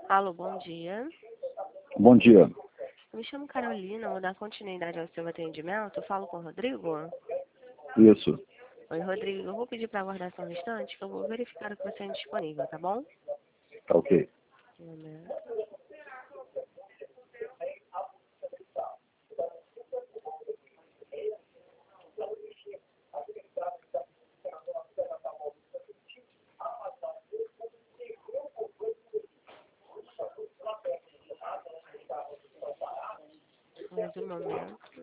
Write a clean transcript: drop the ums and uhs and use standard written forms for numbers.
Alô, bom dia. Bom dia. Eu me chamo Carolina, vou dar continuidade ao seu atendimento. Eu falo com o Rodrigo? Isso. Oi, Rodrigo. Eu vou pedir para aguardar só um instante, que eu vou verificar o que você tem disponível, tá bom? Tá ok. Um momento. Mais um momento.